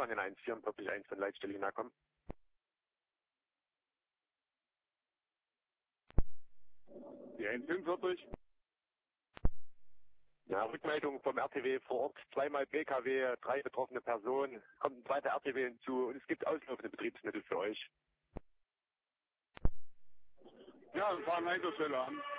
an den 144 von Leitstelle Jena kommen. Die 145. Ja, Rückmeldung vom RTW vor Ort, 2-mal PKW, 3 betroffene Personen, kommt ein zweiter RTW hinzu und es gibt auslaufende Betriebsmittel für euch. Ja, wir fahren Einsatzstelle an.